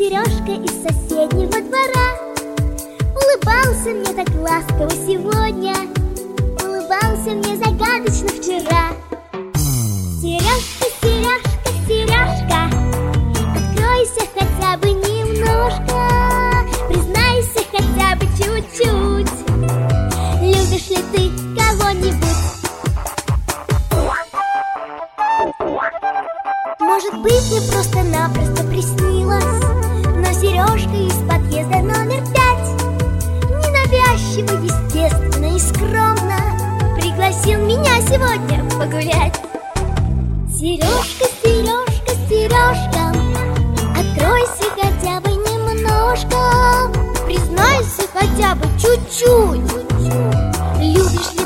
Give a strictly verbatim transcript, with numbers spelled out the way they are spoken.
Сережка из соседнего двора улыбался мне так ласково сегодня, улыбался мне загадочно вчера. Сережка, Сережка, Сережка, откройся хотя бы немножко, признайся хотя бы чуть-чуть, любишь ли ты кого-нибудь? Может быть, мне просто-напросто приснилось, но Сережка из подъезда номер пять ненавязчиво, естественно и скромно пригласил меня сегодня погулять. Сережка, Сережка, Сережка, откройся хотя бы немножко, признайся хотя бы чуть-чуть, любишь